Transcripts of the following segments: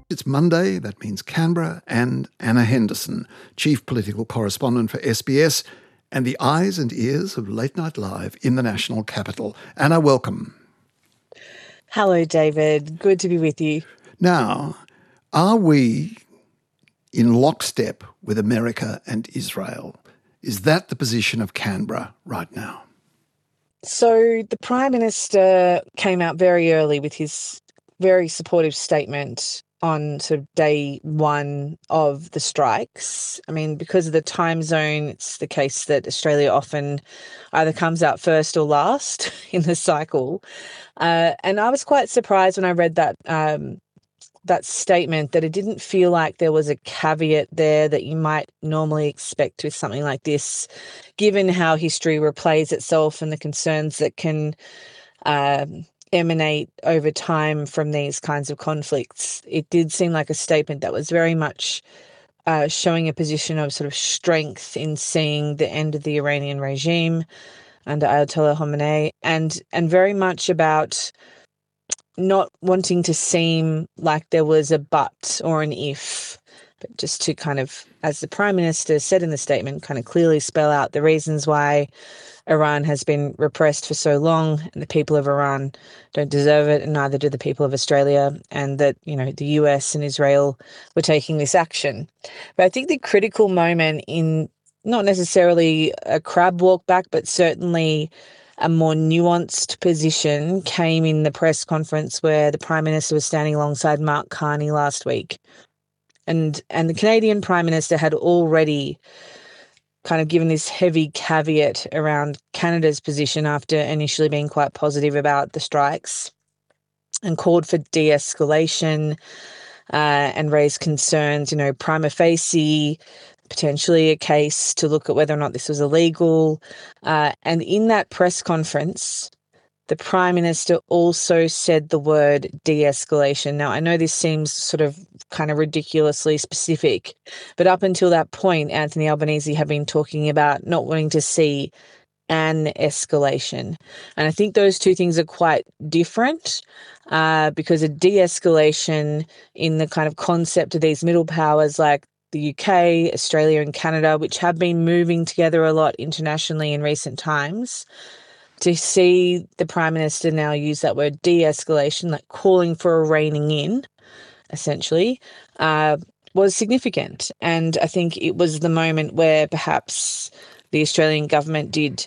It's Monday, that means Canberra, and Anna Henderson, Chief Political Correspondent for SBS, and the eyes and ears of Late Night Live in the National Capital. Anna, welcome. Hello, David. Good to be with you. Now, are we in lockstep with America and Israel? Is that the position of Canberra right now? So the Prime Minister came out very early with his very supportive statement on sort of day one of the strikes. I mean, because of the time zone, it's the case that Australia often either comes out first or last in the cycle. And I was quite surprised when I read that statement that it didn't feel like there was a caveat there that you might normally expect with something like this, given how history replays itself and the concerns that can emanate over time from these kinds of conflicts. It did seem like a statement that was very much showing a position of sort of strength in seeing the end of the Iranian regime under Ayatollah Khamenei, and very much about not wanting to seem like there was a but or an if, but just to kind of, as the Prime Minister said in the statement, kind of clearly spell out the reasons why Iran has been repressed for so long and the people of Iran don't deserve it, and neither do the people of Australia, and that, you know, the US and Israel were taking this action. But I think the critical moment in not necessarily a crab walk back, but certainly a more nuanced position came in the press conference where the Prime Minister was standing alongside Mark Carney last week. And the Canadian Prime Minister had already kind of given this heavy caveat around Canada's position after initially being quite positive about the strikes, and called for de-escalation and raised concerns, you know, prima facie, potentially a case to look at whether or not this was illegal. And in that press conference, the Prime Minister also said the word de-escalation. Now, I know this seems sort of kind of ridiculously specific, but up until that point, Anthony Albanese had been talking about not wanting to see an escalation. And I think those two things are quite different, because a de-escalation in the kind of concept of these middle powers like the UK, Australia and Canada, which have been moving together a lot internationally in recent times, to see the Prime Minister now use that word de-escalation, like calling for a reining in, essentially, was significant. And I think it was the moment where perhaps the Australian government did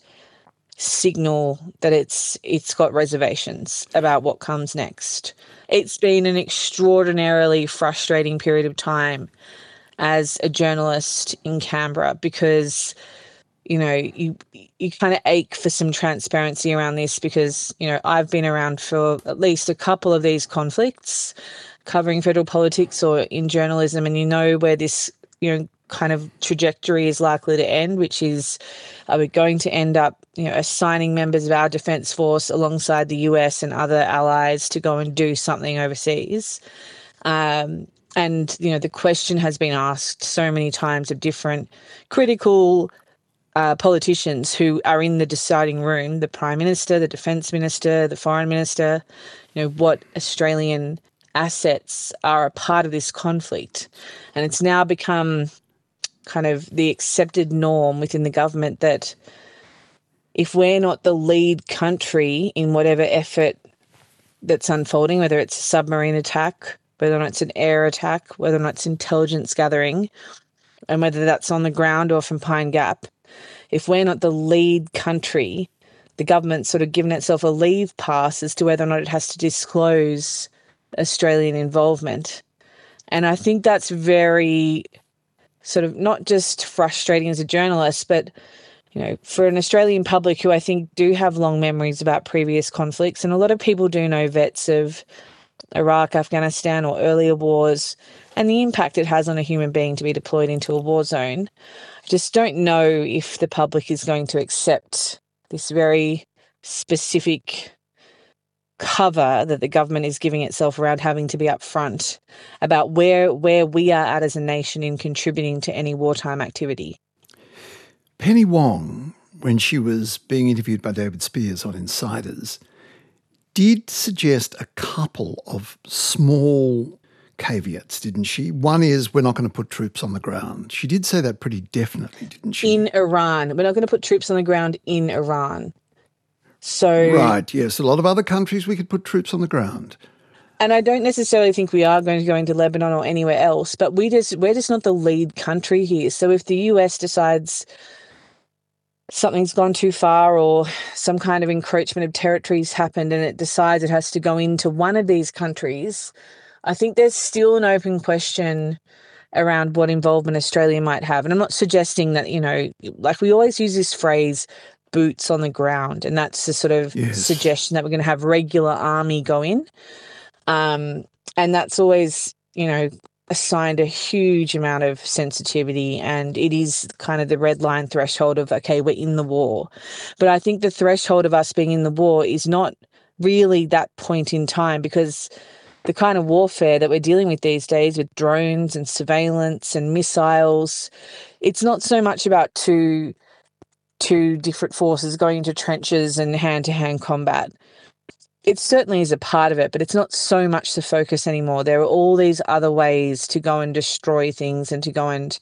signal that it's got reservations about what comes next. It's been an extraordinarily frustrating period of time as a journalist in Canberra, because, you know, you kind of ache for some transparency around this, because, you know, I've been around for at least a couple of these conflicts covering federal politics or in journalism, and you know where this, you know, kind of trajectory is likely to end, which is, are we going to end up, you know, assigning members of our defence force alongside the US and other allies to go and do something overseas? And, you know, the question has been asked so many times of different critical politicians who are in the deciding room, the Prime Minister, the Defence Minister, the Foreign Minister, you know, what Australian assets are a part of this conflict. And it's now become kind of the accepted norm within the government that if we're not the lead country in whatever effort that's unfolding, whether it's a submarine attack, whether or not it's an air attack, whether or not it's intelligence gathering, and whether that's on the ground or from Pine Gap, if we're not the lead country, the government's sort of given itself a leave pass as to whether or not it has to disclose Australian involvement. And I think that's very sort of not just frustrating as a journalist, but, you know, for an Australian public who I think do have long memories about previous conflicts, and a lot of people do know vets of Iraq, Afghanistan or earlier wars, and the impact it has on a human being to be deployed into a war zone. I just don't know if the public is going to accept this very specific cover that the government is giving itself around having to be upfront about where we are at as a nation in contributing to any wartime activity. Penny Wong, when she was being interviewed by David Spears on Insiders, did suggest a couple of small caveats, didn't she? One is we're not going to put troops on the ground. She did say that pretty definitely, didn't she? In Iran. We're not going to put troops on the ground in Iran. So right, yes. A lot of other countries we could put troops on the ground. And I don't necessarily think we are going to go into Lebanon or anywhere else, but we're just not the lead country here. So if the US decides something's gone too far or some kind of encroachment of territories happened and it decides it has to go into one of these countries, I think there's still an open question around what involvement Australia might have. And I'm not suggesting that, like we always use this phrase, boots on the ground, and that's the sort of suggestion that we're going to have regular army go in. And that's always, assigned a huge amount of sensitivity, and it is kind of the red line threshold of, okay, we're in the war. But I think the threshold of us being in the war is not really that point in time, because the kind of warfare that we're dealing with these days with drones and surveillance and missiles, it's not so much about two different forces going into trenches and hand-to-hand combat. It certainly is a part of it, but it's not so much the focus anymore. There are all these other ways to go and destroy things and to go and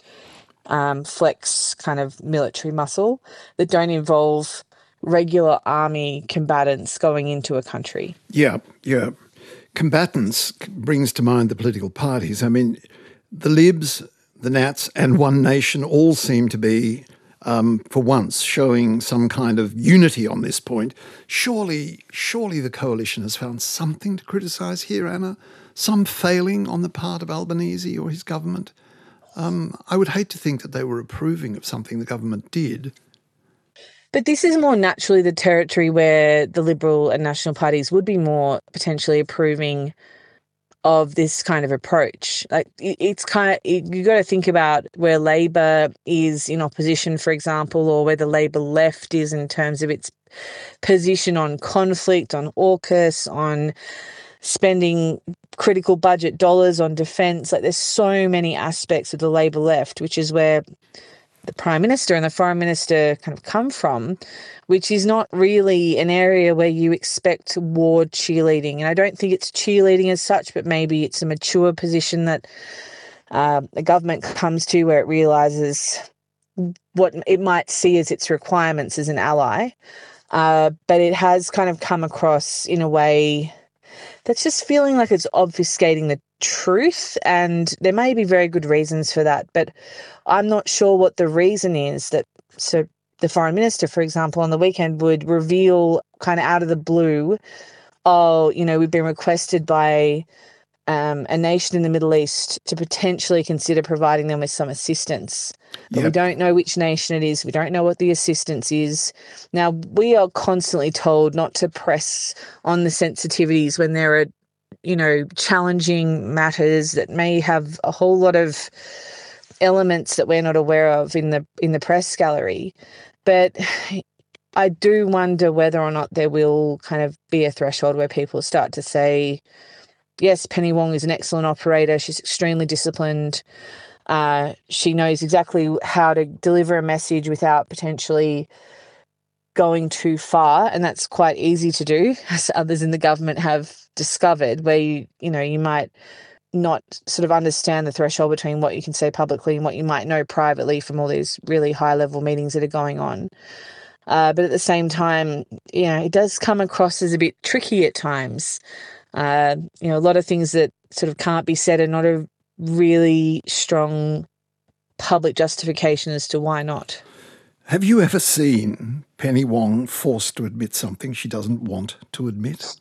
flex kind of military muscle that don't involve regular army combatants going into a country. Yeah. Combatants brings to mind the political parties. I mean, the Libs, the Nats and One Nation all seem to be, for once, showing some kind of unity on this point. Surely the coalition has found something to criticise here, Anna? Some failing on the part of Albanese or his government? I would hate to think that they were approving of something the government did. But this is more naturally the territory where the Liberal and National parties would be more potentially approving of this kind of approach. Like it's kind of, you got to think about where Labor is in opposition, for example, or where the Labor left is in terms of its position on conflict, on AUKUS, on spending critical budget dollars on defence. Like there's so many aspects of the Labor left, which is where the Prime Minister and the Foreign Minister kind of come from, which is not really an area where you expect war cheerleading. And I don't think it's cheerleading as such, but maybe it's a mature position that the government comes to where it realises what it might see as its requirements as an ally. But it has kind of come across in a way that's just feeling like it's obfuscating the truth, and there may be very good reasons for that, but I'm not sure what the reason is. So the Foreign Minister, for example, on the weekend would reveal kind of out of the blue, we've been requested by a nation in the Middle East to potentially consider providing them with some assistance. But we don't know which nation it is. We don't know what the assistance is. Now, we are constantly told not to press on the sensitivities when there are, challenging matters that may have a whole lot of elements that we're not aware of in the press gallery. But I do wonder whether or not there will kind of be a threshold where people start to say, yes, Penny Wong is an excellent operator. She's extremely disciplined. She knows exactly how to deliver a message without potentially going too far, and that's quite easy to do, as others in the government have discovered, where you might not sort of understand the threshold between what you can say publicly and what you might know privately from all these really high-level meetings that are going on. But at the same time, it does come across as a bit tricky at times. A lot of things that sort of can't be said and not a really strong public justification as to why not. Have you ever seen Penny Wong forced to admit something she doesn't want to admit?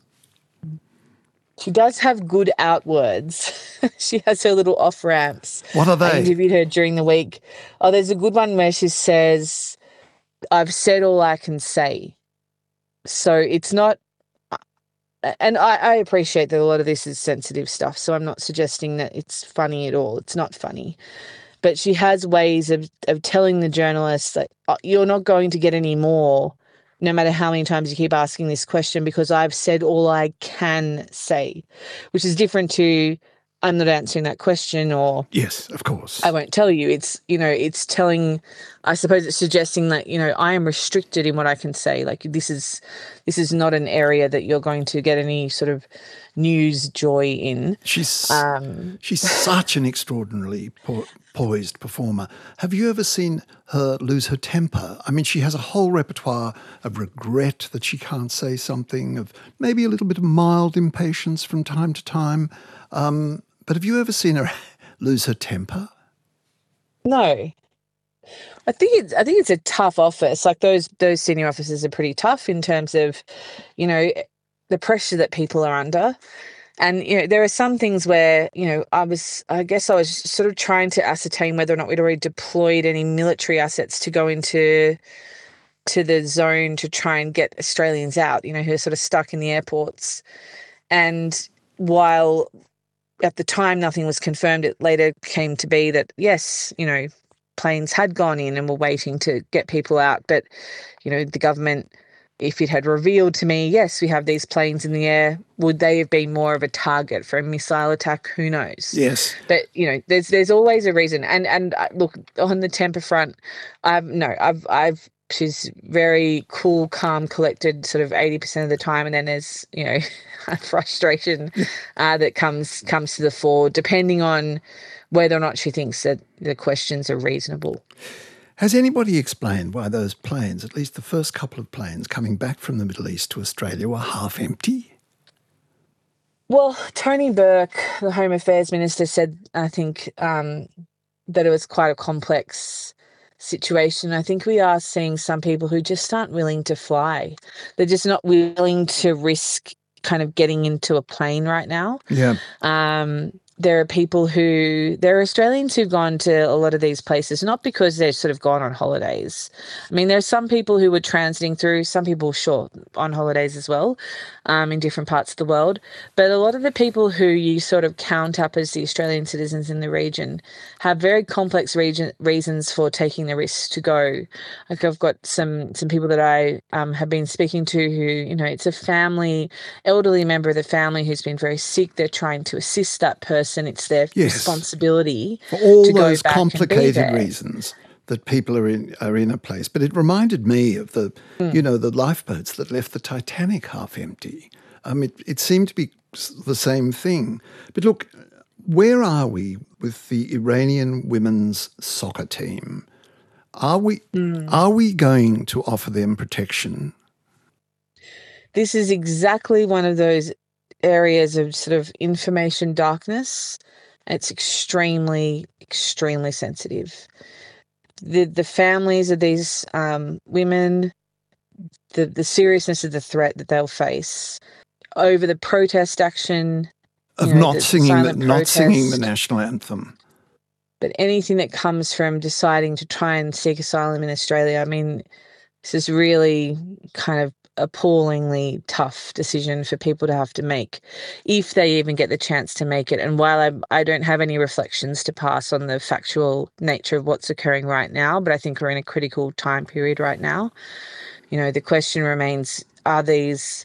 She does have good outwords. She has her little off-ramps. What are they? I interviewed her during the week. Oh, there's a good one where she says, I've said all I can say. So it's not... And I appreciate that a lot of this is sensitive stuff, so I'm not suggesting that it's funny at all. It's not funny. But she has ways of telling the journalists that you're not going to get any more, no matter how many times you keep asking this question, because I've said all I can say, which is different to I'm not answering that question, or yes, of course, I won't tell you. It's, it's telling, I suppose it's suggesting that, I am restricted in what I can say. Like this is not an area that you're going to get any sort of news joy in. She's such an extraordinarily poised performer. Have you ever seen her lose her temper? I mean, she has a whole repertoire of regret that she can't say something, of maybe a little bit of mild impatience from time to time. But have you ever seen her lose her temper? No. I think it's a tough office. Like those senior officers are pretty tough in terms of, you know, the pressure that people are under. And, you know, there are some things where, you know, I guess I was sort of trying to ascertain whether or not we'd already deployed any military assets to go into the zone to try and get Australians out, you know, who are sort of stuck in the airports. And while at the time nothing was confirmed, it later came to be that, yes, you know, planes had gone in and were waiting to get people out. But, you know, the government, if it had revealed to me, yes, we have these planes in the air, would they have been more of a target for a missile attack? Who knows? Yes. But, you know, there's always a reason. And look, on the temper front, she's very cool, calm, collected sort of 80% of the time. And then there's, you know, frustration that comes to the fore, depending on whether or not she thinks that the questions are reasonable. Has anybody explained why those planes, at least the first couple of planes coming back from the Middle East to Australia, were half empty? Well, Tony Burke, the Home Affairs Minister, said, I think, that it was quite a complex situation. I think we are seeing some people who just aren't willing to fly. They're just not willing to risk kind of getting into a plane right now. Yeah. There are Australians who've gone to a lot of these places, not because they've sort of gone on holidays. I mean, there's some people who were transiting through, some people, sure, on holidays as well, in different parts of the world. But a lot of the people who you sort of count up as the Australian citizens in the region have very complex reasons for taking the risk to go. Like I've got some people that I have been speaking to who, you know, it's a elderly member of the family who's been very sick. They're trying to assist that person. It's their responsibility for all to those go back complicated and be there. Reasons that people are in a place. But it reminded me of the lifeboats that left the Titanic half empty. It seemed to be the same thing. But look, where are we with the Iranian women's soccer team? Are we going to offer them protection? This is exactly one of those areas of sort of information darkness. It's extremely, extremely sensitive. The families of these women, the seriousness of the threat that they'll face over the protest action of not singing the national anthem. But anything that comes from deciding to try and seek asylum in Australia, I mean, this is really kind of appallingly tough decision for people to have to make, if they even get the chance to make it. And while I don't have any reflections to pass on the factual nature of what's occurring right now, but I think we're in a critical time period right now, you know, the question remains, are these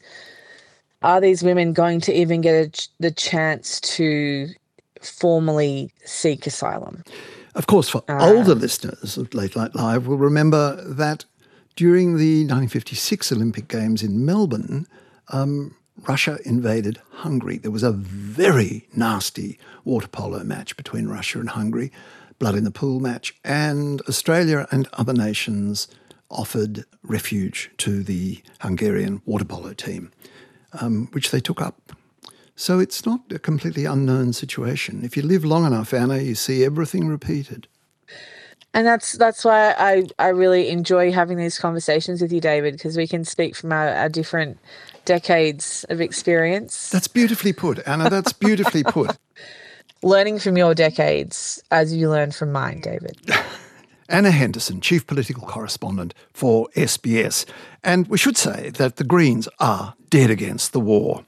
women going to even get the chance to formally seek asylum? Of course, for older listeners of Late Night Live will remember that during the 1956 Olympic Games in Melbourne, Russia invaded Hungary. There was a very nasty water polo match between Russia and Hungary, blood in the pool match, and Australia and other nations offered refuge to the Hungarian water polo team, which they took up. So it's not a completely unknown situation. If you live long enough, Anna, you see everything repeated. And that's why I really enjoy having these conversations with you, David, because we can speak from our different decades of experience. That's beautifully put, Anna. That's beautifully put. Learning from your decades as you learn from mine, David. Anna Henderson, Chief Political Correspondent for SBS. And we should say that the Greens are dead against the war.